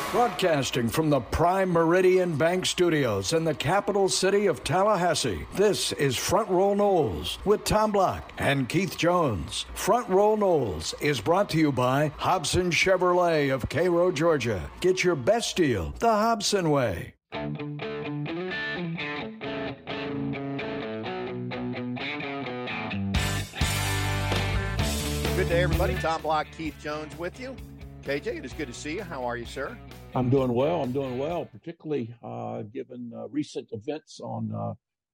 Broadcasting from the Prime Meridian Bank Studios in the capital city of Tallahassee, this is Front Row Noles with Tom Block and Keith Jones. Front Row Noles is brought to you by Hobson Chevrolet of Cairo, Georgia. Get your best deal the Hobson way. Good day, everybody. Tom Block, Keith Jones with you. KJ, it is good to see you. How are you, sir? I'm doing well, particularly given recent events on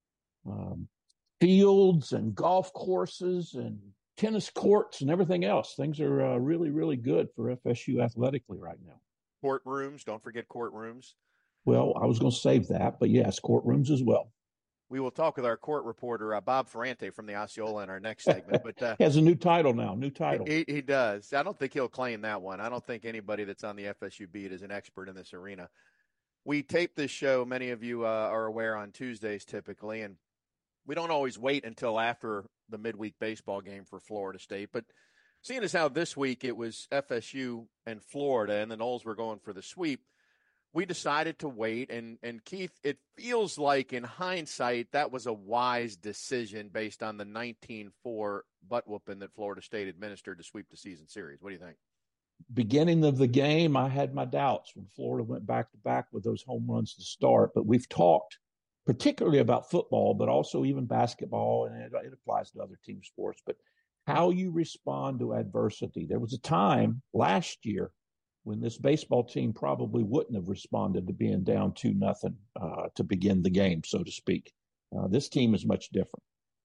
fields and golf courses and tennis courts and everything else. Things are really, really good for FSU athletically right now. Courtrooms, don't forget courtrooms. Well, I was going to save that, but yes, courtrooms as well. We will talk with our court reporter, Bob Ferrante from the Osceola in our next segment. But he has a new title now, He does. I don't think he'll claim that one. I don't think anybody that's on the FSU beat is an expert in this arena. We tape this show, many of you are aware, on Tuesdays typically, and we don't always wait until after the midweek baseball game for Florida State. But seeing as how this week it was FSU and Florida and the Noles were going for the sweep, we decided to wait, and Keith, it feels like in hindsight that was a wise decision based on the 19-4 butt whooping that Florida State administered to sweep the season series. What do you think? Beginning of the game, I had my doubts when Florida went back-to-back with those home runs to start, but we've talked particularly about football, but also even basketball, and it applies to other team sports, but how you respond to adversity. There was a time last year when this baseball team probably wouldn't have responded to being down 2-0 to begin the game, so to speak. This team is much different.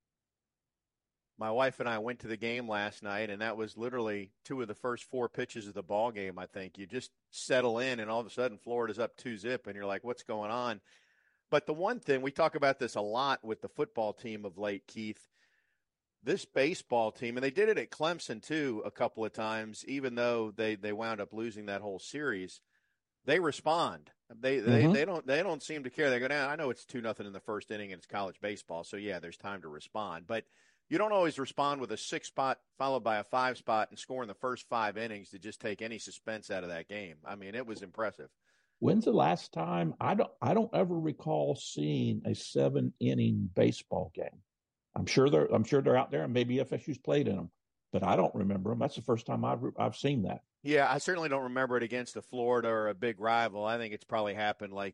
My wife and I went to the game last night, and that was literally two of the first four pitches of the ball game, I think. You just settle in, and all of a sudden Florida's up 2-0, and you're like, what's going on? But the one thing, we talk about this a lot with the football team of late, Keith, this baseball team, and they did it at Clemson too a couple of times, even though they wound up losing that whole series. They respond. They don't seem to care. They go down. I know it's 2-0 in the first inning and it's college baseball, so yeah, there's time to respond. But you don't always respond with a 6-spot followed by a 5-spot and score in the first 5 innings to just take any suspense out of that game. I mean, it was impressive. When's the last time? I don't ever recall seeing a 7-inning baseball game. I'm sure they're out there, and maybe FSU's played in them, but I don't remember them. That's the first time I've seen that. Yeah, I certainly don't remember it against a Florida or a big rival. I think it's probably happened like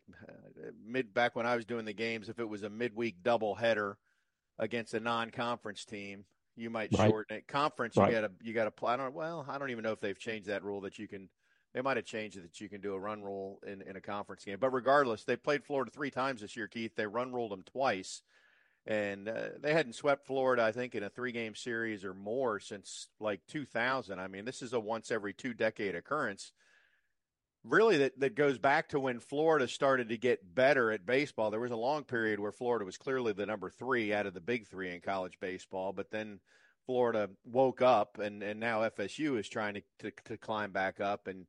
back when I was doing the games. If it was a midweek doubleheader against a non-conference team, you might shorten it. Conference, you got to play. I don't even know if they've changed that rule that you can. They might have changed it that you can do a run rule in a conference game. But regardless, they played Florida 3 times this year, Keith. They run ruled them twice. And they hadn't swept Florida, I think, in a 3-game series or more since like 2000. I mean, this is a once every 2-decade occurrence. Really, that goes back to when Florida started to get better at baseball. There was a long period where Florida was clearly the number 3 out of the big 3 in college baseball, but then Florida woke up, and now FSU is trying to climb back up. And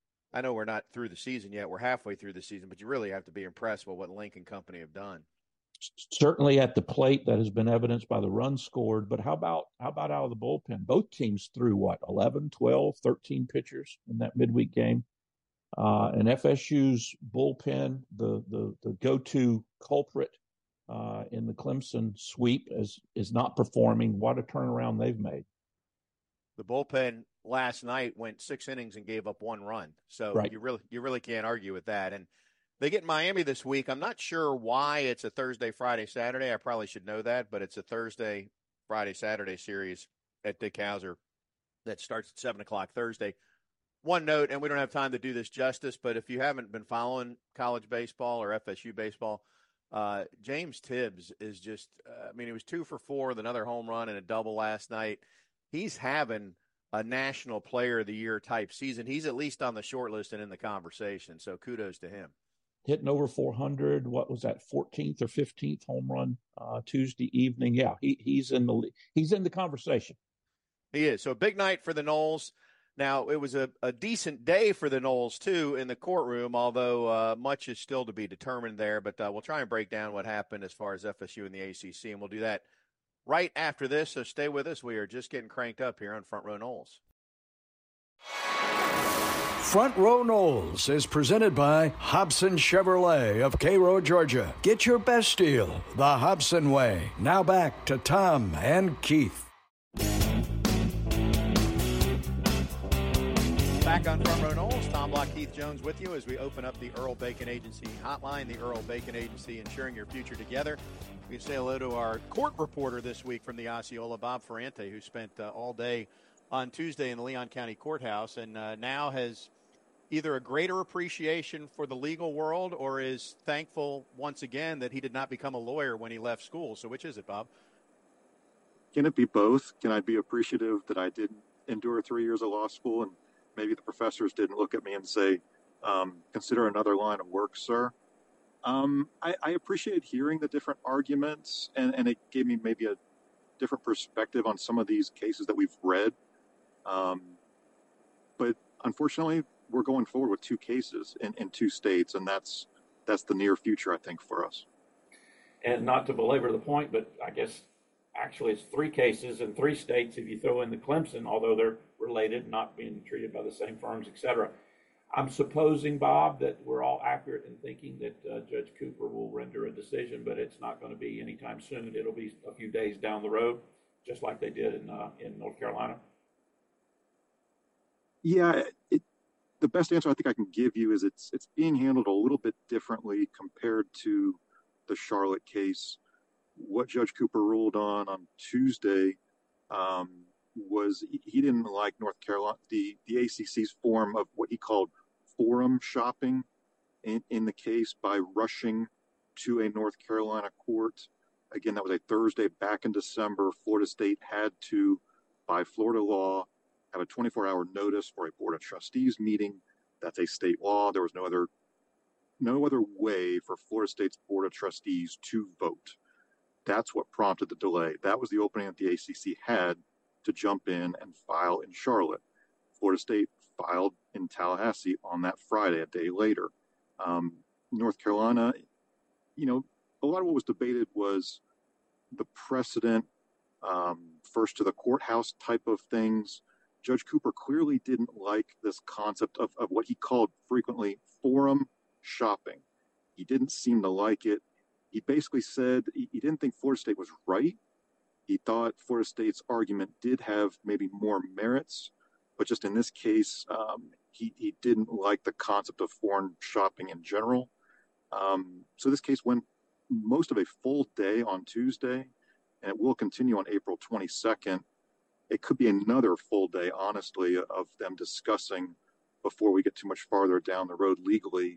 I know we're not through the season yet. We're halfway through the season, but you really have to be impressed with what Link and company have done. Certainly at the plate, that has been evidenced by the runs scored. But how about out of the bullpen? Both teams threw 11, 12, 13 pitchers in that midweek game. And FSU's bullpen, the go-to culprit in the Clemson sweep, is not performing. What a turnaround they've made. The bullpen last night went 6 innings and gave up 1 run. So right. you really can't argue with that. And they get Miami this week. I'm not sure why it's a Thursday, Friday, Saturday. I probably should know that, but it's a Thursday, Friday, Saturday series at Dick Hauser that starts at 7 o'clock Thursday. One note, and we don't have time to do this justice, but if you haven't been following college baseball or FSU baseball, James Tibbs is just, he was 2 for 4 with another home run and a double last night. He's having a National Player of the Year type season. He's at least on the short list and in the conversation, so kudos to him. Hitting over 400, what was that, 14th or 15th home run Tuesday evening? Yeah, he's in the conversation. He is. So a big night for the Noles. Now, it was a decent day for the Noles, too, in the courtroom, although much is still to be determined there. But we'll try and break down what happened as far as FSU and the ACC, and we'll do that right after this. So stay with us. We are just getting cranked up here on Front Row Noles. Front Row Knowles is presented by Hobson Chevrolet of Cairo, Georgia. Get your best deal the Hobson way. Now back to Tom and Keith. Back on Front Row Knowles, Tom Block, Keith Jones with you as we open up the Earl Bacon Agency hotline, the Earl Bacon Agency, ensuring your future together. We say hello to our court reporter this week from the Osceola, Bob Ferrante, who spent all day on Tuesday in the Leon County Courthouse and now has either a greater appreciation for the legal world or is thankful once again that he did not become a lawyer when he left school. So which is it, Bob? Can it be both? Can I be appreciative that I did endure 3 years of law school and maybe the professors didn't look at me and say, consider another line of work, sir? I appreciated hearing the different arguments, and it gave me maybe a different perspective on some of these cases that we've read. But unfortunately, we're going forward with two cases in two states, and that's the near future, I think, for us. And not to belabor the point, but I guess actually it's three cases in three states if you throw in the Clemson, although they're related, not being treated by the same firms, et cetera. I'm supposing, Bob, that we're all accurate in thinking that Judge Cooper will render a decision, but it's not going to be anytime soon. It'll be a few days down the road, just like they did in North Carolina. Yeah, the best answer I think I can give you is it's being handled a little bit differently compared to the Charlotte case. What Judge Cooper ruled on Tuesday was he didn't like North Carolina, the ACC's form of what he called forum shopping in the case by rushing to a North Carolina court. Again, that was a Thursday back in December. Florida State had to, by Florida law, have a 24-hour notice for a Board of Trustees meeting. That's a state law. There was no other way for Florida State's Board of Trustees to vote. That's what prompted the delay. That was the opening that the ACC had to jump in and file in Charlotte. Florida State filed in Tallahassee on that Friday, a day later. North Carolina, a lot of what was debated was the precedent, first to the courthouse type of things. Judge Cooper clearly didn't like this concept of what he called frequently forum shopping. He didn't seem to like it. He basically said he didn't think Florida State was right. He thought Florida State's argument did have maybe more merits, but just in this case, he didn't like the concept of forum shopping in general. So this case went most of a full day on Tuesday, and it will continue on April 22nd. It could be another full day, honestly, of them discussing before we get too much farther down the road legally,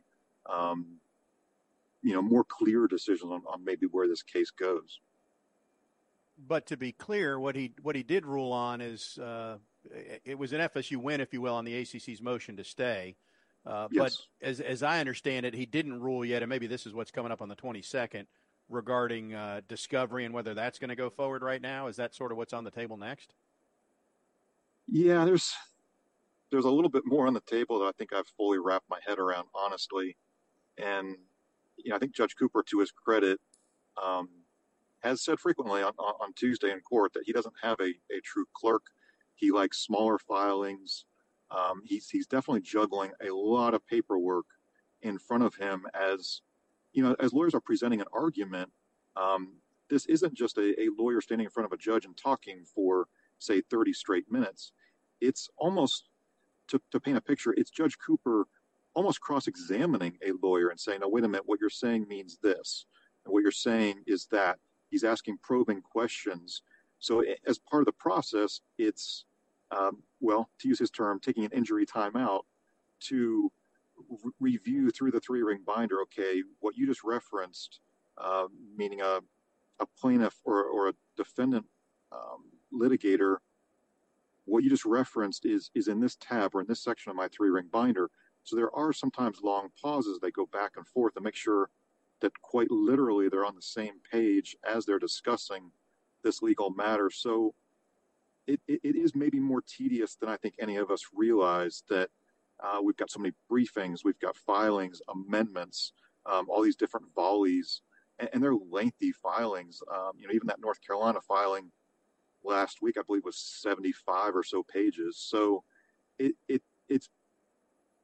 more clear decisions on maybe where this case goes. But to be clear, what he did rule on is it was an FSU win, if you will, on the ACC's motion to stay. Yes. But as I understand it, he didn't rule yet, and maybe this is what's coming up on the 22nd, regarding discovery and whether that's going to go forward right now. Is that sort of what's on the table next? Yeah, there's a little bit more on the table that I think I've fully wrapped my head around, honestly. And, I think Judge Cooper, to his credit, has said frequently on Tuesday in court that he doesn't have a true clerk. He likes smaller filings. He's definitely juggling a lot of paperwork in front of him as lawyers are presenting an argument. This isn't just a lawyer standing in front of a judge and talking for, say, 30 straight minutes. It's almost, to paint a picture, it's Judge Cooper almost cross-examining a lawyer and saying, no, wait a minute, what you're saying means this, and what you're saying is that. He's asking probing questions. So as part of the process, it's, to use his term, taking an injury timeout to review through the three-ring binder, okay, what you just referenced, meaning a plaintiff or a defendant litigator, what you just referenced is in this tab or in this section of my three-ring binder. So there are sometimes long pauses. They go back and forth to make sure that quite literally they're on the same page as they're discussing this legal matter. So it is maybe more tedious than I think any of us realize that we've got so many briefings, we've got filings, amendments, all these different volleys, and they're lengthy filings. Even that North Carolina filing last week, I believe, was 75 or so pages. So it's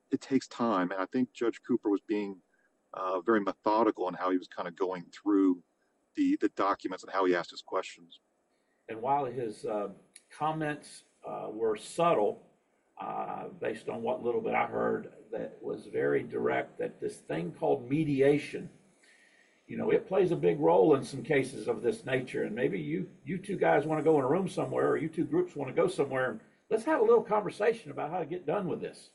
it takes time. And I think Judge Cooper was being very methodical in how he was kind of going through the documents and how he asked his questions. And while his comments were subtle, based on what little bit I heard, that was very direct, that this thing called mediation, it plays a big role in some cases of this nature. And maybe you two guys want to go in a room somewhere, or you two groups want to go somewhere, and let's have a little conversation about how to get done with this.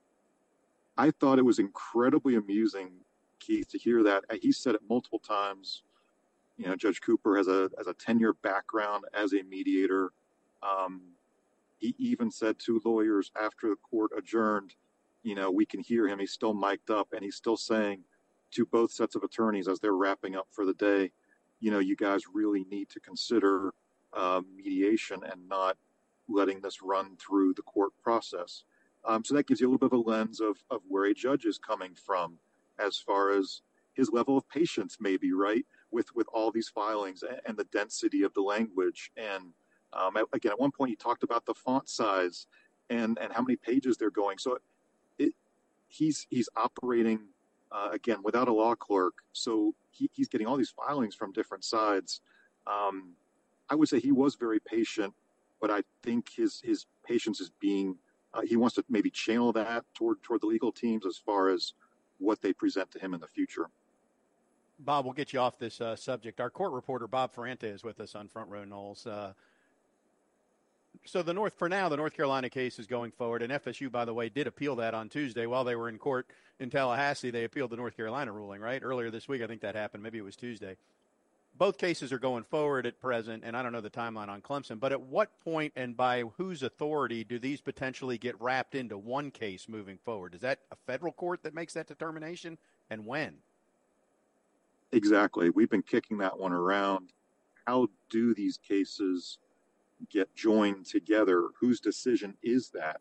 I thought it was incredibly amusing, Keith, to hear that. He said it multiple times. Judge Cooper has a 10-year background as a mediator. He even said to lawyers after the court adjourned, we can hear him. He's still mic'd up, and he's still saying to both sets of attorneys as they're wrapping up for the day, you guys really need to consider mediation and not letting this run through the court process. So that gives you a little bit of a lens of where a judge is coming from as far as his level of patience, maybe, right, with all these filings and the density of the language. And again, at one point he talked about the font size and how many pages they're going. So he's operating, again, without a law clerk. So he's getting all these filings from different sides. I would say he was very patient, but I think his patience is being, he wants to maybe channel that toward the legal teams as far as what they present to him in the future. Bob, we'll get you off this subject. Our court reporter, Bob Ferrante, is with us on Front Row Noles. So the North Carolina case is going forward, and FSU, by the way, did appeal that on Tuesday while they were in court in Tallahassee. They appealed the North Carolina ruling, right? Earlier this week, I think that happened. Maybe it was Tuesday. Both cases are going forward at present, and I don't know the timeline on Clemson, but at what point and by whose authority do these potentially get wrapped into one case moving forward? Is that a federal court that makes that determination, and when? Exactly. We've been kicking that one around. How do these cases get joined together? Whose decision is that?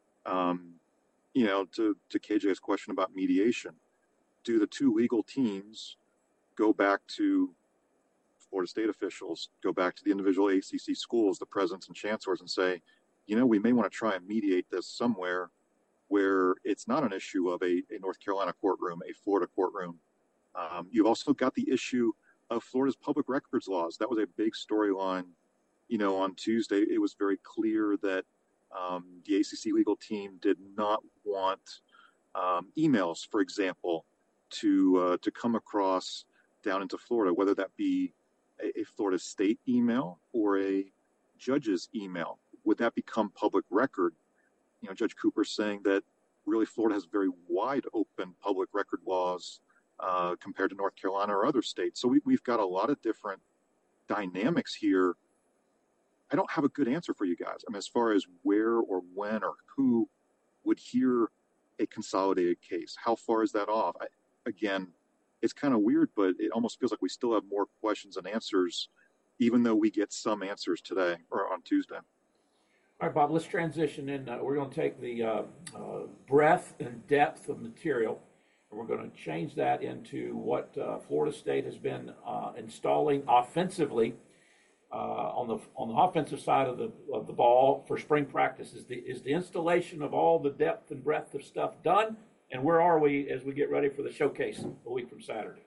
To KJ's question about mediation, do the two legal teams go back to Florida state officials, go back to the individual ACC schools, the presidents and chancellors, and say, we may want to try and mediate this somewhere where it's not an issue of a North Carolina courtroom, a Florida courtroom. You've also got the issue of Florida's public records laws. That was a big storyline. On Tuesday, it was very clear that the ACC legal team did not want emails, for example, to come across down into Florida, whether that be a Florida state email or a judge's email. Would that become public record? Judge Cooper saying that really Florida has very wide open public record laws compared to North Carolina or other states. So we've got a lot of different dynamics here. I don't have a good answer for you guys. As far as where or when or who would hear a consolidated case, how far is that off? Again, it's kind of weird, but it almost feels like we still have more questions than answers, even though we get some answers today or on Tuesday. All right, Bob, let's transition in. We're going to take the breadth and depth of material, and we're going to change that into what Florida State has been installing offensively on the offensive side of the ball for spring practice. Is the installation of all the depth and breadth of stuff done? And where are we as we get ready for the showcase a week from Saturday?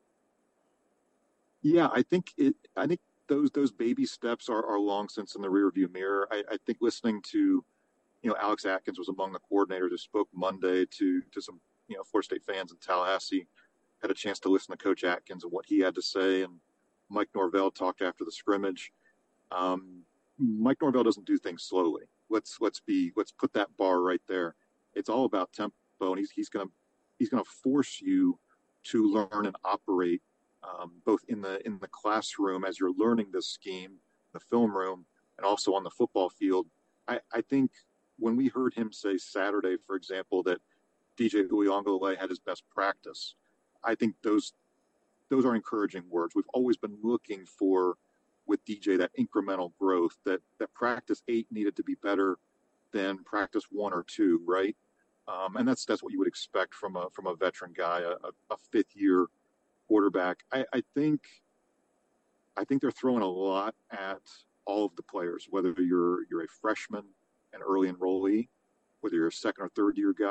Yeah, I think those baby steps are long since in the rearview mirror. I think listening to, Alex Atkins was among the coordinators who spoke Monday to some, Florida State fans in Tallahassee. Had a chance to listen to Coach Atkins and what he had to say, and Mike Norvell talked after the scrimmage. Mike Norvell doesn't do things slowly. Let's put that bar right there. It's all about tempo, and he's gonna force you to learn and operate both in the classroom as you're learning this scheme, the film room, and also on the football field. I think when we heard him say Saturday, for example, that DJ Uiagalelei had his best practice, I think those are encouraging words. We've always been looking for, with DJ, that incremental growth, that practice 8 needed to be better than practice 1 or 2, right? And that's what you would expect from a veteran guy, a fifth year quarterback. I think they're throwing a lot at all of the players, whether you're a freshman, an early enrollee, whether you're a second or third year guy.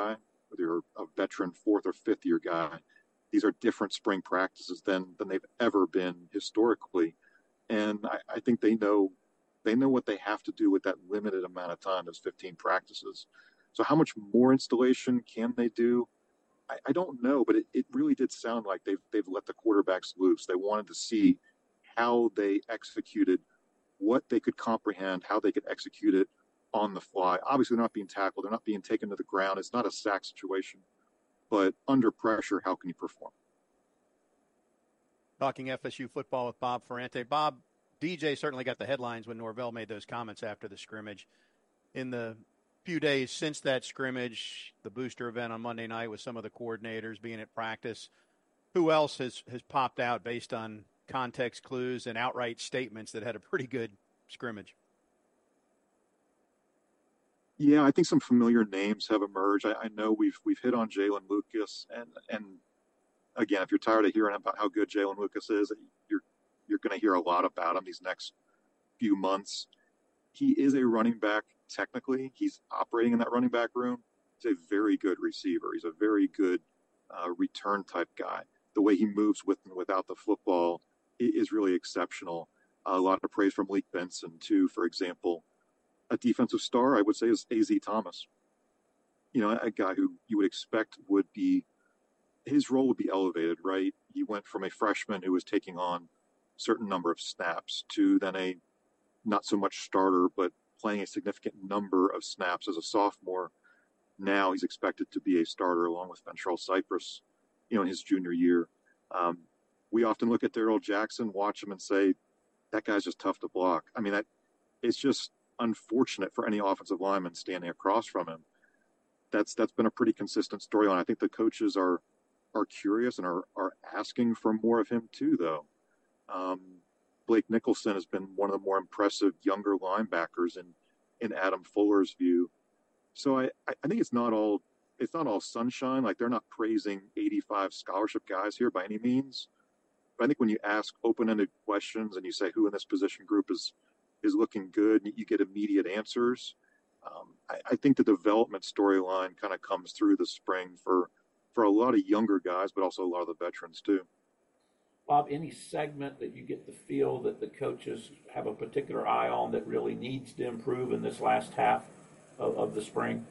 whether you're a veteran 4th or 5th year guy. These are different spring practices than they've ever been historically. And I think they know what they have to do with that limited amount of time, those 15 practices. So how much more installation can they do? I don't know, but it really did sound like they've let the quarterbacks loose. They wanted to see how they executed, what they could comprehend, how they could execute it on the fly. Obviously, they're not being tackled. They're not being taken to the ground. It's not a sack situation. But under pressure, how can you perform? Talking FSU football with Bob Ferrante. Bob, DJ certainly got the headlines when Norvell made those comments after the scrimmage. In the few days since that scrimmage, the booster event on Monday night with some of the coordinators being at practice, who else has popped out based on context clues and outright statements that had a pretty good scrimmage? Yeah, I think some familiar names have emerged. I know we've hit on Jalen Lucas, and again, if you're tired of hearing about how good Jalen Lucas is, you're going to hear a lot about him these next few months. He is a running back technically. He's operating in that running back room. He's a very good receiver. He's a very good return type guy. The way he moves with and without the football is really exceptional. A lot of praise from Leak Benson too, for example. A defensive star, I would say, is A.Z. Thomas. You know, a guy who you would expect his role would be elevated, right? He went from a freshman who was taking on a certain number of snaps to then a not so much starter, but playing a significant number of snaps as a sophomore. Now he's expected to be a starter along with Ventrell Cypress, in his junior year. We often look at Darrell Jackson, watch him and say, that guy's just tough to block. I mean, it's just unfortunate for any offensive lineman standing across from him. That's been a pretty consistent storyline. I think the coaches are curious and are asking for more of him too, though. Blake Nicholson has been one of the more impressive younger linebackers in Adam Fuller's view. So I think it's not all sunshine. Like, they're not praising 85 scholarship guys here by any means. But I think when you ask open-ended questions and you say who in this position group is looking good, you get immediate answers. I think the development storyline kind of comes through the spring for a lot of younger guys, but also a lot of the veterans too. Bob, any segment that you get the feel that the coaches have a particular eye on that really needs to improve in this last half of the spring?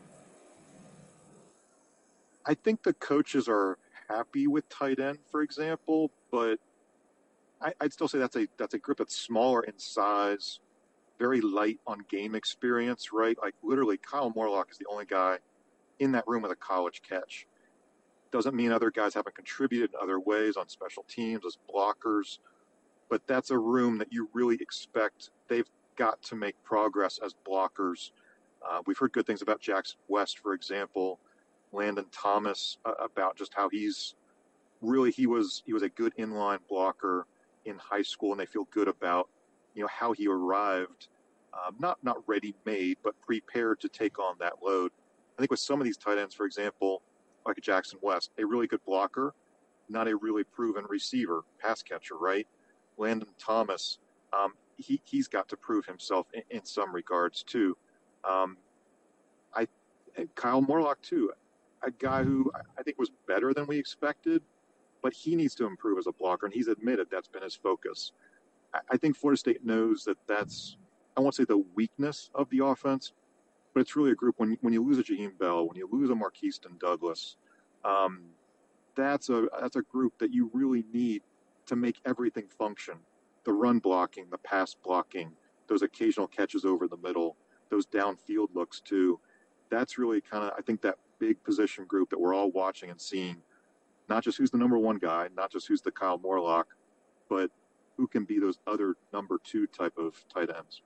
I think the coaches are happy with tight end, for example, but I'd still say that's a group that's smaller in size, very light on game experience, right? Like, literally, Kyle Morlock is the only guy in that room with a college catch. Doesn't mean other guys haven't contributed in other ways on special teams as blockers, but that's a room that you really expect they've got to make progress as blockers. We've heard good things about Jackson West, for example, Landon Thomas, about just how he was a good inline blocker in high school, and they feel good about how he arrived, not ready-made, but prepared to take on that load. I think with some of these tight ends, for example, like a Jackson West, a really good blocker, not a really proven receiver, pass catcher, right? Landon Thomas, he's got to prove himself in some regards too. Kyle Morlock too, a guy who I think was better than we expected, but he needs to improve as a blocker, and he's admitted that's been his focus. I think Florida State knows that's, I won't say the weakness of the offense, but it's really a group when you lose a Jaheim Bell, when you lose a Marquiston Douglas, that's a group that you really need to make everything function. The run blocking, the pass blocking, those occasional catches over the middle, those downfield looks too. That's really kind of, I think, that big position group that we're all watching and seeing, not just who's the number one guy, not just who's the Kyle Morlock, but who can be those other number two type of tight ends.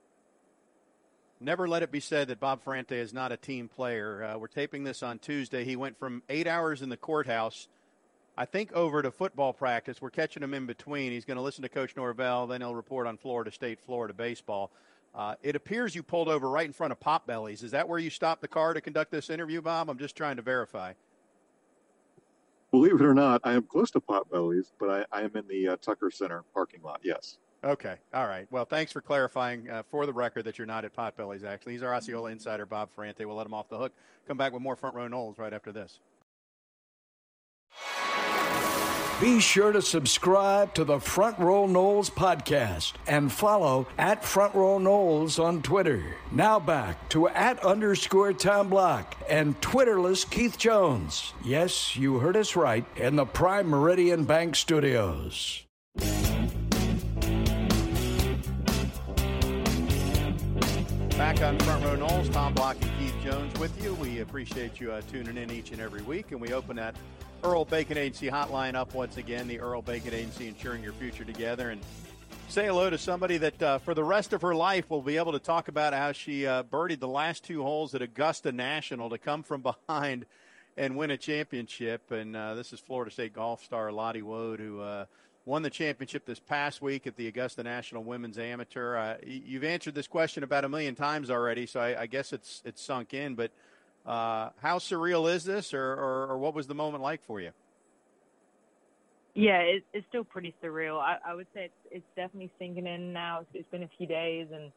Never let it be said that Bob Ferrante is not a team player. We're taping this on Tuesday. He went from 8 hours in the courthouse, I think, over to football practice. We're catching him in between. He's going to listen to Coach Norvell, then he'll report on Florida State, Florida baseball. It appears you pulled over right in front of Potbelly's. Is that where you stopped the car to conduct this interview, Bob? I'm just trying to verify. Believe it or not, I am close to Potbelly's, but I am in the Tucker Center parking lot, yes. Okay. All right. Well, thanks for clarifying for the record that you're not at Potbelly's, actually. He's our Osceola insider, Bob Ferrante. We'll let him off the hook. Come back with more Front Row Noles right after this. Be sure to subscribe to the Front Row Noles podcast and follow at Front Row Noles on Twitter. Now back to @_Tom Block and Twitterless Keith Jones. Yes, you heard us right, in the Prime Meridian Bank Studios. Back on Front Row Noles, Tom Block and Keith Jones with you. We appreciate you tuning in each and every week, and we open that Earl Bacon Agency hotline up once again, the Earl Bacon Agency, ensuring your future together. And say hello to somebody that for the rest of her life will be able to talk about how she birdied the last 2 holes at Augusta National to come from behind and win a championship. And this is Florida State golf star Lottie Wood, who won the championship this past week at the Augusta National Women's Amateur. You've answered this question about 1 million times already, so I guess it's sunk in. But how surreal is this, or what was the moment like for you? Yeah, it's still pretty surreal. I would say it's definitely sinking in now. It's been a few days, and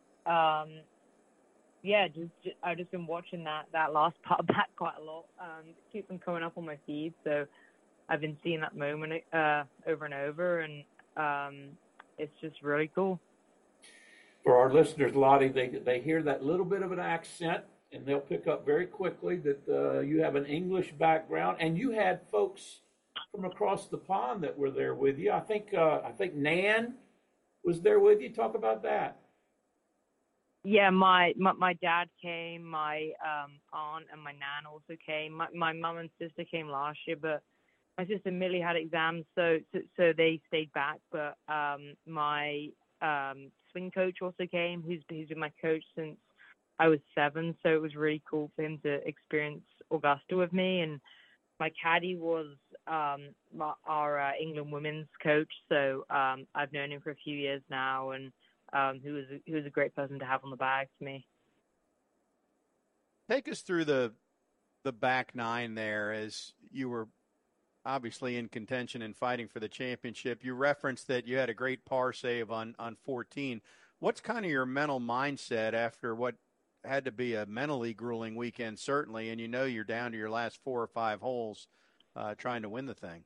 I've just been watching that last part back quite a lot. It keeps on coming up on my feed, so I've been seeing that moment over and over, and it's just really cool. For our listeners, Lottie, they hear that little bit of an accent, and they'll pick up very quickly that you have an English background, and you had folks from across the pond that were there with you. I think Nan was there with you. Talk about that. Yeah, my dad came, my aunt and my nan also came. My mum and sister came last year, but my sister Millie had exams, so they stayed back. But my swing coach also came, who's been my coach since I was 7, so it was really cool for him to experience Augusta with me. And my caddy was our England women's coach, so I've known him for a few years now, and who was a great person to have on the bag for me. Take us through the back 9 there, as you were obviously in contention and fighting for the championship. You referenced that you had a great par save on 14. What's kind of your mental mindset after what had to be a mentally grueling weekend, certainly, and you're down to your last 4 or 5 holes trying to win the thing?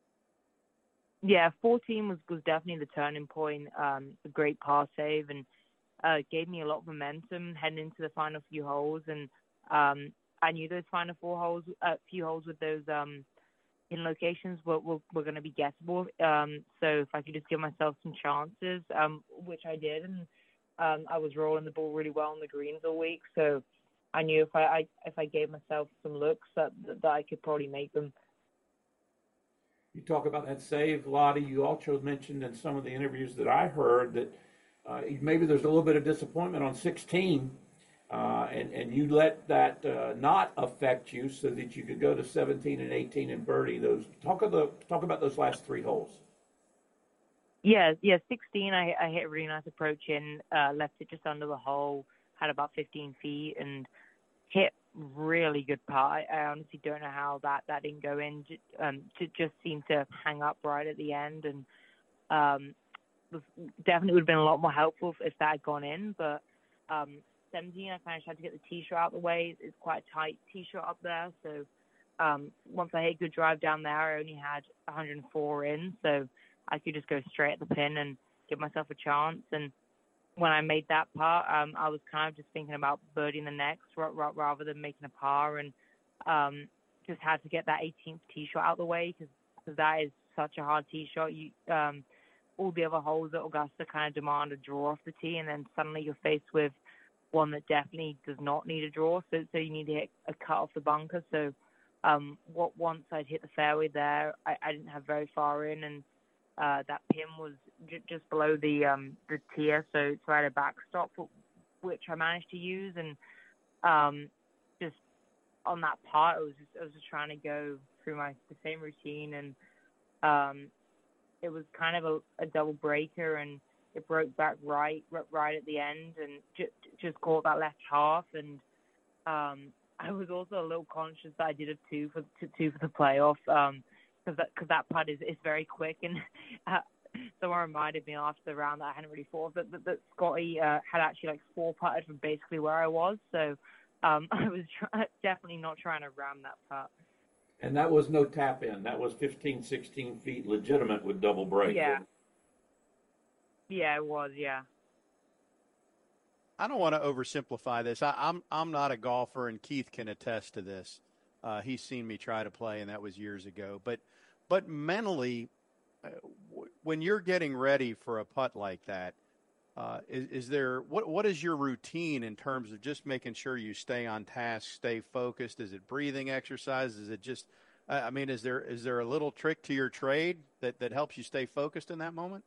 Yeah, 14 was definitely the turning point. A great par save, and gave me a lot of momentum heading into the final few holes. And I knew those final few holes with those in locations were going to be gettable. So if I could just give myself some chances, which I did, and I was rolling the ball really well on the greens all week. So I knew if I gave myself some looks that I could probably make them. You talk about that save, Lottie. You also mentioned in some of the interviews that I heard that maybe there's a little bit of disappointment on 16, and you let that not affect you so that you could go to 17 and 18 and birdie those. Talk about those last 3 holes. Yeah, 16, I hit a really nice approach in, left it just under the hole, had about 15 feet, and hit really good putt. I honestly don't know how that didn't go in. Just seemed to hang up right at the end, and definitely would have been a lot more helpful if that had gone in. But 17, I kind of tried to get the tee shot out of the way. It's quite a tight tee shot up there, so once I hit a good drive down there, I only had 104 in, so I could just go straight at the pin and give myself a chance. And when I made that par, I was kind of just thinking about birdieing the next rather than making a par, and just had to get that 18th tee shot out of the way because that is such a hard tee shot. All the other holes at Augusta kind of demand a draw off the tee, and then suddenly you're faced with one that definitely does not need a draw, so you need to hit a cut off the bunker. So once I'd hit the fairway there, I didn't have very far in, and that pin was just below the tier, so I had a backstop, which I managed to use, and just on that part, I was just trying to go through the same routine, and it was kind of a double breaker, and it broke back right at the end, and just caught that left half, and I was also a little conscious that I did a two for the playoff, because that putt is very quick, and someone reminded me after the round that I hadn't really thought of that Scotty had actually like 4-putted from basically where I was. So I was definitely not trying to ram that putt. And that was no tap in. That was 15, 16 feet legitimate with double break. Yeah. Yeah, it was, yeah. I don't want to oversimplify this. I'm not a golfer, and Keith can attest to this. He's seen me try to play, and that was years ago. But mentally, when you're getting ready for a putt like that, is there what is your routine in terms of just making sure you stay on task, stay focused? Is it breathing exercise? Is it just is there a little trick to your trade that helps you stay focused in that moment?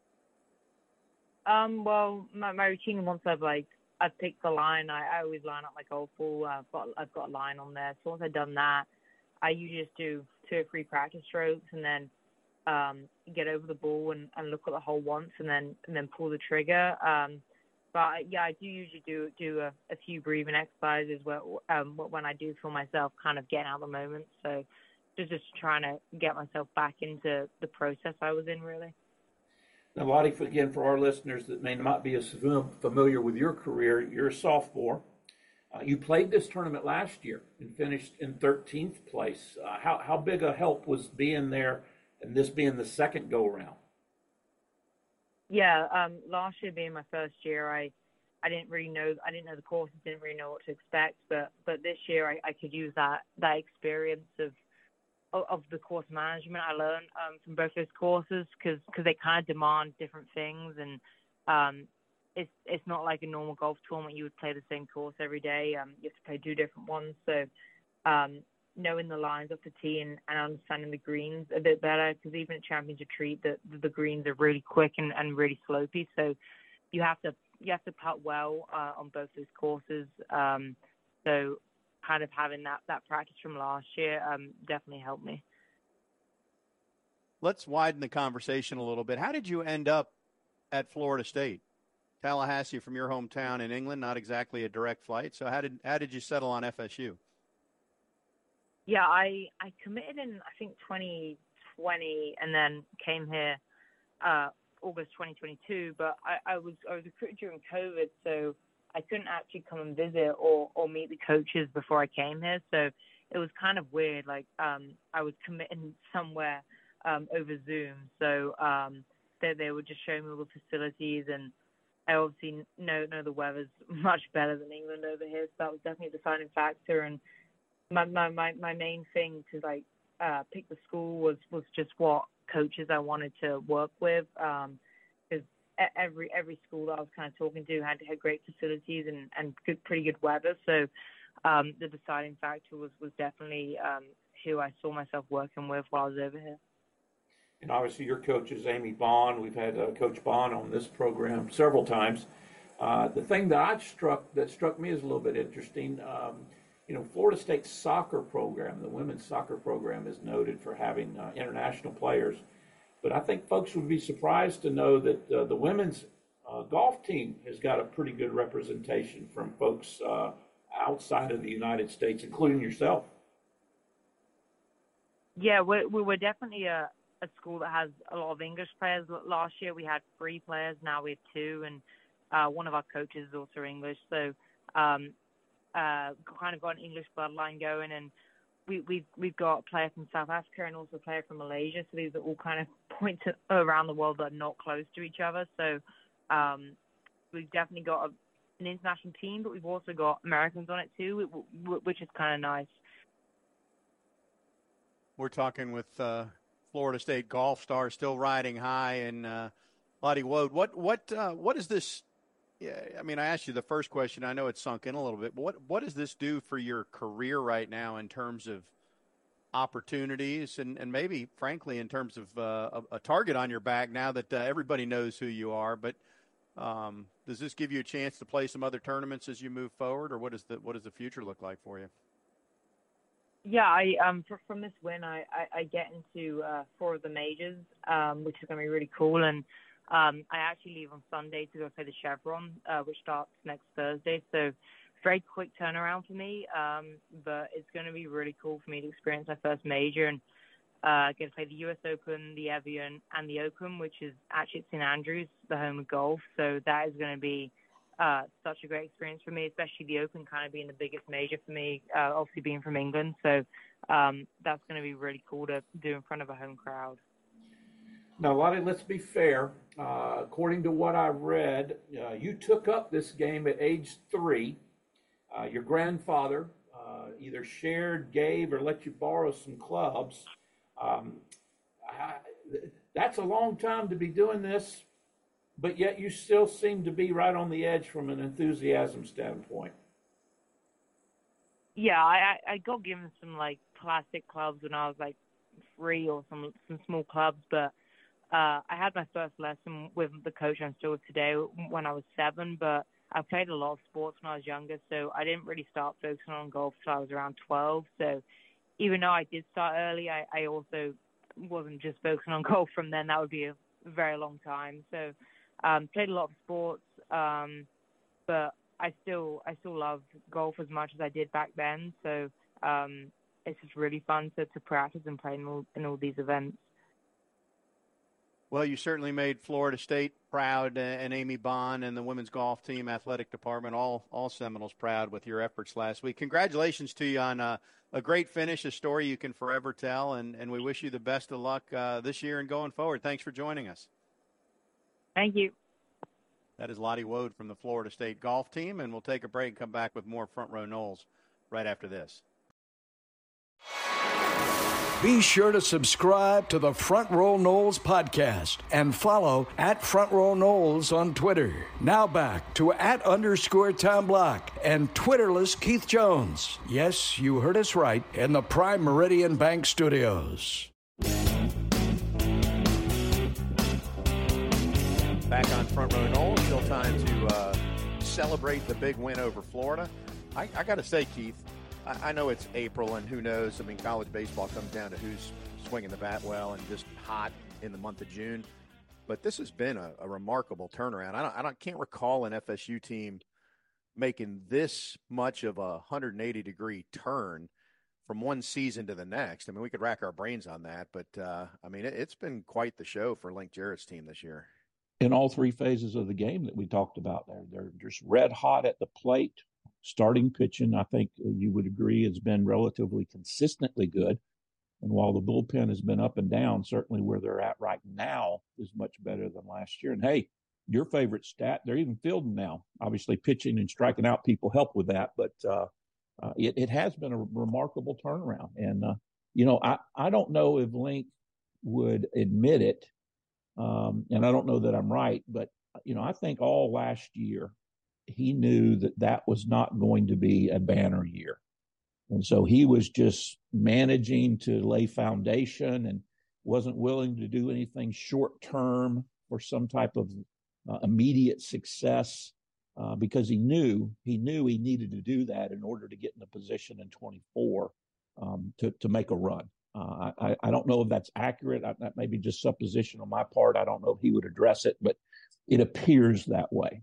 Well, my routine, once I've picked the line, I always line up my golf ball. I've got a line on there. So once I've done that, I usually just do 2 or 3 practice strokes and then get over the ball and look at the hole once and then pull the trigger. But yeah, I do usually do a few breathing exercises when I do feel myself kind of getting out of the moment. So just trying to get myself back into the process I was in, really. Now, Lottie, again, for our listeners that may not be as familiar with your career, you're a sophomore. You played this tournament last year and finished in 13th place. How big a help was being there and this being the second go-around? Yeah, last year being my first year, I didn't know the courses, didn't really know what to expect. But this year, I could use that experience of the course management I learned from both those courses because they kind of demand different things, and it's not like a normal golf tournament. You would play the same course every day. You have to play 2 different ones. So knowing the lines off the tee and understanding the greens a bit better, because even at Championship Retreat, the greens are really quick and really slopey. So you have to putt well on both those courses. So kind of having that practice from last year definitely helped me. Let's widen the conversation a little bit. How did you end up at Florida State? Tallahassee from your hometown in England, not exactly a direct flight. So how did you settle on FSU? Yeah, I committed in, I think, 2020 and then came here August 2022. But I was recruited during COVID, so I couldn't actually come and visit or meet the coaches before I came here. So it was kind of weird. Like I was committing somewhere over Zoom. So they would just show me all the facilities, and I obviously know the weather's much better than England over here. So that was definitely a deciding factor. And my main thing to pick the school was just what coaches I wanted to work with. Because every school that I was kind of talking to had great facilities and pretty good weather. So the deciding factor was definitely who I saw myself working with while I was over here. And obviously your coach is Amy Bond. We've had Coach Bond on this program several times. The thing that struck me as a little bit interesting, Florida State's soccer program, the women's soccer program, is noted for having international players. But I think folks would be surprised to know that the women's golf team has got a pretty good representation from folks outside of the United States, including yourself. Yeah, we're definitely a school that has a lot of English players. Last year we had 3 players, now we have 2, and one of our coaches is also English. So kind of got an English bloodline going, and we've got a player from South Africa and also a player from Malaysia. So these are all kind of points around the world that are not close to each other. So we've definitely got an international team, but we've also got Americans on it too, which is kind of nice. We're talking with Florida State golf star still riding high, and Lottie Wode. What is this? Yeah, I mean, I asked you the first question. I know it's sunk in a little bit, but what does this do for your career right now in terms of opportunities and maybe, frankly, in terms of a target on your back now that everybody knows who you are? But does this give you a chance to play some other tournaments as you move forward, or what does the future look like for you? Yeah, from this win, I get into 4 of the majors, which is going to be really cool. And I actually leave on Sunday to go play the Chevron, which starts next Thursday. So very quick turnaround for me, but it's going to be really cool for me to experience my first major. And Get to play the U.S. Open, the Evian, and the Open, which is actually at St. Andrews, the home of golf. So that is going to be such a great experience for me, especially the Open kind of being the biggest major for me, obviously being from England. So that's going to be really cool to do in front of a home crowd. Now, Lottie, let's be fair. According to what I read, you took up this game at age 3. Your grandfather either shared, gave, or let you borrow some clubs. That's a long time to be doing this, but yet you still seem to be right on the edge from an enthusiasm standpoint. Yeah, I got given some like plastic clubs when I was like 3, or some small clubs, but I had my first lesson with the coach I'm still with today when I was 7, but I played a lot of sports when I was younger, so I didn't really start focusing on golf until I was around 12. So even though I did start early, I also wasn't just focusing on golf from then. That would be a very long time. So played a lot of sports, but I still love golf as much as I did back then. So it's just really fun to practice and play in all these events. Well, you certainly made Florida State proud, and Amy Bond and the women's golf team, athletic department, all Seminoles proud with your efforts last week. Congratulations to you on a great finish, a story you can forever tell, and we wish you the best of luck this year and going forward. Thanks for joining us. Thank you. That is Lottie Woad from the Florida State golf team, and we'll take a break and come back with more Front Row Noles right after this. Be sure to subscribe to the Front Row Noles podcast and follow at Front Row Noles on Twitter. Now back to @_Tom Block and Twitterless Keith Jones. Yes, you heard us right, in the Prime Meridian Bank Studios. Back on Front Row Noles, still time to celebrate the big win over Florida. I got to say, Keith, I know it's April, and who knows? I mean, college baseball comes down to who's swinging the bat well and just hot in the month of June. But this has been a remarkable turnaround. I can't recall an FSU team making this much of a 180-degree turn from one season to the next. I mean, we could rack our brains on that, but I mean, it's been quite the show for Link Jarrett's team this year. In all 3 phases of the game that we talked about there, they're just red hot at the plate. Starting pitching, I think you would agree, has been relatively consistently good. And while the bullpen has been up and down, certainly where they're at right now is much better than last year. And hey, your favorite stat, they're even fielding now. Obviously, pitching and striking out people help with that, but it has been a remarkable turnaround. And, I don't know if Link would admit it, and I don't know that I'm right, but, I think all last year, he knew that was not going to be a banner year. And so he was just managing to lay foundation and wasn't willing to do anything short term for some type of immediate success because he knew he needed to do that in order to get in a position in 24 to make a run. I don't know if that's accurate. That may be just supposition on my part. I don't know if he would address it, but it appears that way.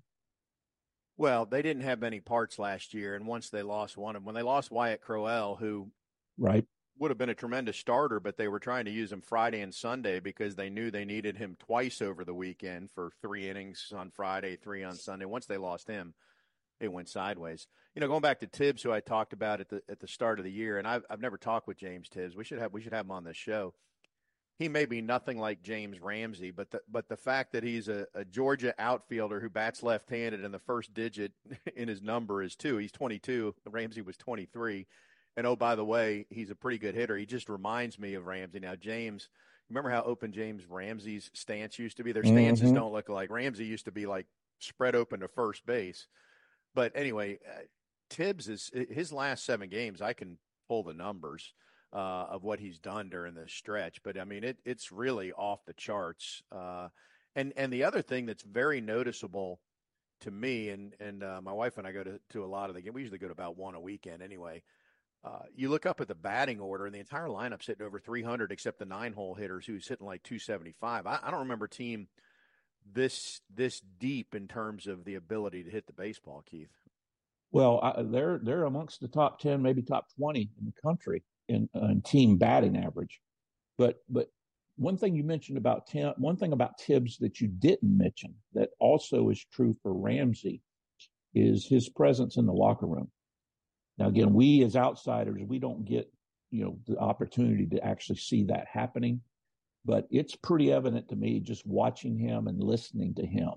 Well, they didn't have many parts last year, and once they lost one of them, when they lost Wyatt Crowell, who would have been a tremendous starter, but they were trying to use him Friday and Sunday because they knew they needed him twice over the weekend for 3 innings on Friday, 3 on Sunday. Once they lost him, it went sideways. Going back to Tibbs, who I talked about at the start of the year, and I've never talked with James Tibbs. We should have him on this show. He may be nothing like James Ramsey, but the fact that he's a Georgia outfielder who bats left-handed and the first digit in his number is 2. He's 22. Ramsey was 23. And, oh, by the way, he's a pretty good hitter. He just reminds me of Ramsey. Now, James, remember how open James Ramsey's stance used to be? Their stances don't look alike. Ramsey used to be, like, spread open to first base. But, anyway, Tibbs, his last 7 games, I can pull the numbers of what he's done during this stretch. But, I mean, it's really off the charts. And the other thing that's very noticeable to me, and my wife and I go to a lot of the games. We usually go to about one a weekend anyway. You look up at the batting order, and the entire lineup's hitting over 300 except the 9-hole hitters who's hitting like 275. I don't remember a team this deep in terms of the ability to hit the baseball, Keith. Well, they're amongst the top 10, maybe top 20 in the country in team batting average. But one thing you mentioned about one thing about Tibbs that you didn't mention that also is true for Ramsey is his presence in the locker room. Now, again, we as outsiders, we don't get, the opportunity to actually see that happening, but it's pretty evident to me just watching him and listening to him.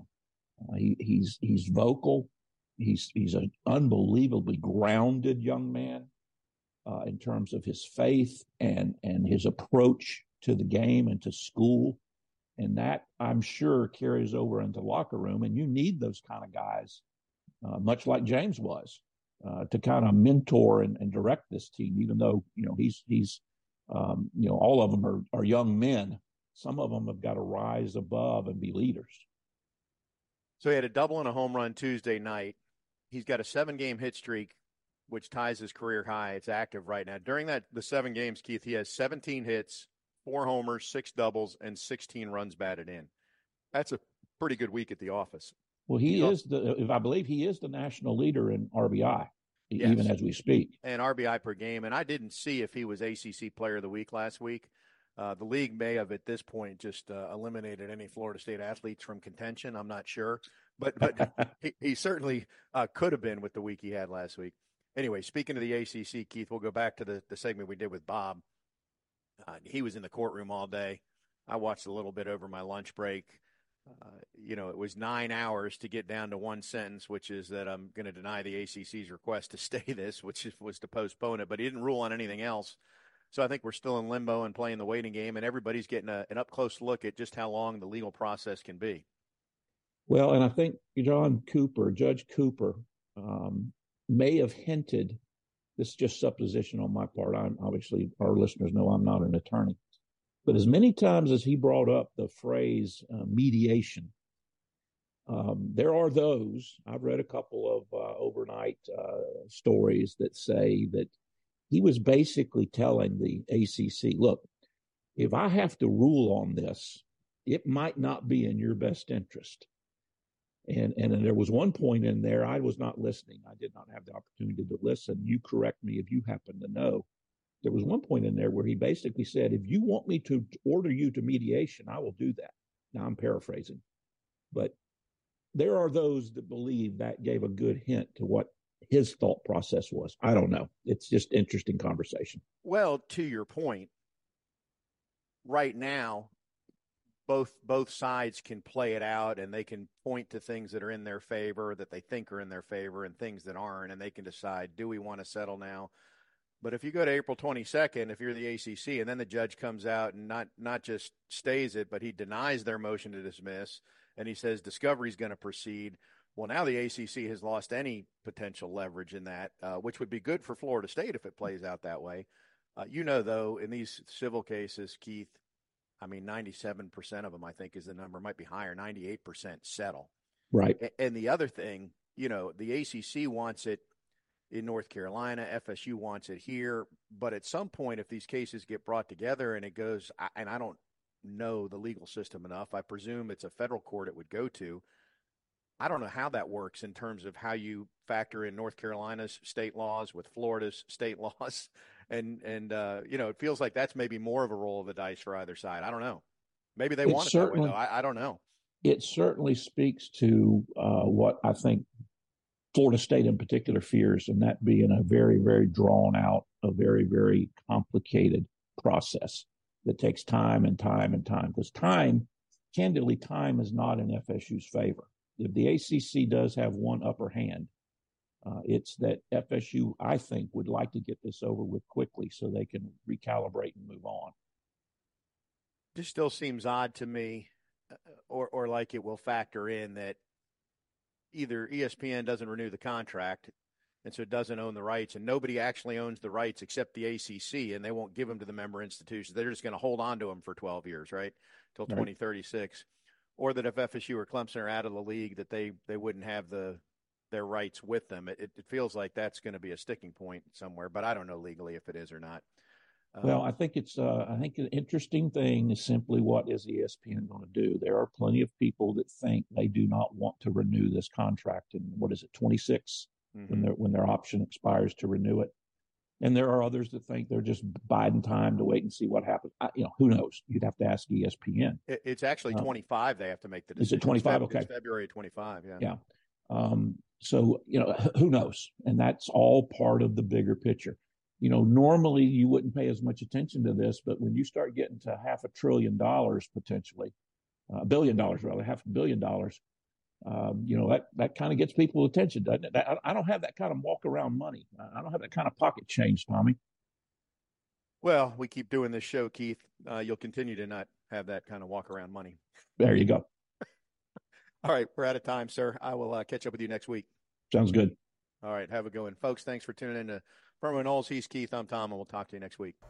He's vocal. He's an unbelievably grounded young man in terms of his faith and his approach to the game and to school. And that, I'm sure, carries over into locker room. And you need those kind of guys, much like James was, to kind of mentor and direct this team, even though, he's all of them are young men. Some of them have got to rise above and be leaders. So he had a double and a home run Tuesday night. He's got a 7-game hit streak, which ties his career high. It's active right now. During the 7 games, Keith, he has 17 hits, 4 homers, 6 doubles, and 16 runs batted in. That's a pretty good week at the office. Well, I believe he is the national leader in RBI, yes, even as we speak. And RBI per game. And I didn't see if he was ACC Player of the Week last week. The league may have at this point just eliminated any Florida State athletes from contention. I'm not sure. But he certainly could have been with the week he had last week. Anyway, speaking of the ACC, Keith, we'll go back to the segment we did with Bob. He was in the courtroom all day. I watched a little bit over my lunch break. It was 9 hours to get down to one sentence, which is that I'm going to deny the ACC's request to stay this, which was to postpone it. But he didn't rule on anything else. So I think we're still in limbo and playing the waiting game, and everybody's getting an up-close look at just how long the legal process can be. Well, and I think Judge Cooper, may have hinted, this is just supposition on my part. Obviously, our listeners know I'm not an attorney. But as many times as he brought up the phrase mediation, there are those, I've read a couple of overnight stories that say that he was basically telling the ACC, look, if I have to rule on this, it might not be in your best interest. And there was one point in there, I was not listening. I did not have the opportunity to listen. You correct me if you happen to know. There was one point in there where he basically said, if you want me to order you to mediation, I will do that. Now, I'm paraphrasing. But there are those that believe that gave a good hint to what his thought process was. I don't know. It's just interesting conversation. Well, to your point, right now, both sides can play it out, and they can point to things that are in their favor, that they think are in their favor, and things that aren't, and they can decide, do we want to settle now? But if you go to April 22nd, if you're the ACC, and then the judge comes out and not just stays it, but he denies their motion to dismiss, and he says discovery is going to proceed, well, now the ACC has lost any potential leverage in that, which would be good for Florida State if it plays out that way. Though, in these civil cases, Keith, 97% of them, I think, is the number. Might be higher. 98% settle. Right. And the other thing, the ACC wants it in North Carolina. FSU wants it here. But at some point, if these cases get brought together and it goes, and I don't know the legal system enough, I presume it's a federal court it would go to. I don't know how that works in terms of how you factor in North Carolina's state laws with Florida's state laws. And it feels like that's maybe more of a roll of the dice for either side. I don't know. Maybe they want it that way, though. I don't know. It certainly speaks to what I think Florida State in particular fears, and that being a very, very drawn out, a very, very complicated process that takes time and time and time. Because candidly, time is not in FSU's favor. If the ACC does have one upper hand, it's that FSU, I think, would like to get this over with quickly so they can recalibrate and move on. Just still seems odd to me, or like it will factor in that either ESPN doesn't renew the contract, and so it doesn't own the rights, and nobody actually owns the rights except the ACC, and they won't give them to the member institutions. They're just going to hold on to them for 12 years, right, till 2036. Or that if FSU or Clemson are out of the league, that they wouldn't have their rights with them. It feels like that's going to be a sticking point somewhere, but I don't know legally if it is or not. Well, I think an interesting thing is simply what is ESPN going to do? There are plenty of people that think they do not want to renew this contract in, 26, when their option expires to renew it. And there are others that think they're just biding time to wait and see what happens. Who knows? You'd have to ask ESPN. It's actually 25. They have to make the decision. Is it 25? Okay. It's February 25. Yeah. Yeah. So, who knows? And that's all part of the bigger picture. Normally you wouldn't pay as much attention to this, but when you start getting to $500 billion potentially, $1 billion rather, $500 million, that kind of gets people's attention, doesn't it? I don't have that kind of walk around money. I don't have that kind of pocket change, Tommy. Well, we keep doing this show, Keith. You'll continue to not have that kind of walk around money. There you go. All right. We're out of time, sir. I will catch up with you next week. Sounds good. All right. Have a good one. Folks, thanks for tuning in to Front Row Noles. He's Keith. I'm Tom, and we'll talk to you next week.